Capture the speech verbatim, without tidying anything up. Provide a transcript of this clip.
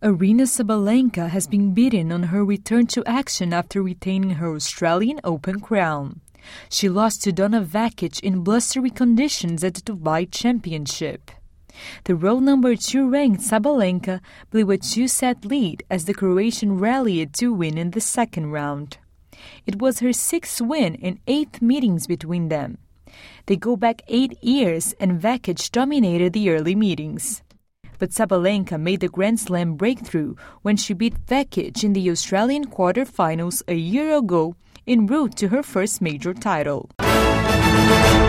Aryna Sabalenka has been beaten on her return to action after retaining her Australian Open crown. She lost to Donna Vekic in blustery conditions at the Dubai Championship. The world number two ranked Sabalenka blew a two-set lead as the Croatian rallied to win in the second round. It was her sixth win in eight meetings between them. They go back eight years and Vekic dominated the early meetings. But Sabalenka made the Grand Slam breakthrough when she beat Vekic in the Australian quarterfinals a year ago en route to her first major title.